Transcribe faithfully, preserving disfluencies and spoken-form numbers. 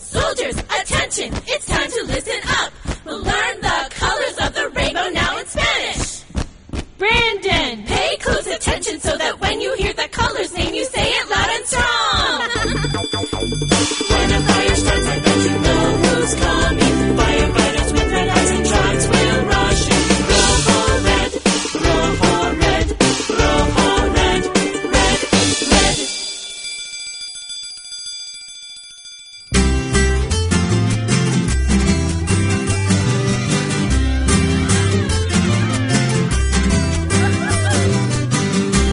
Soldiers, attention, it's time to listen up. We'll learn the colors of the rainbow now in Spanish. Brandon, pay close attention so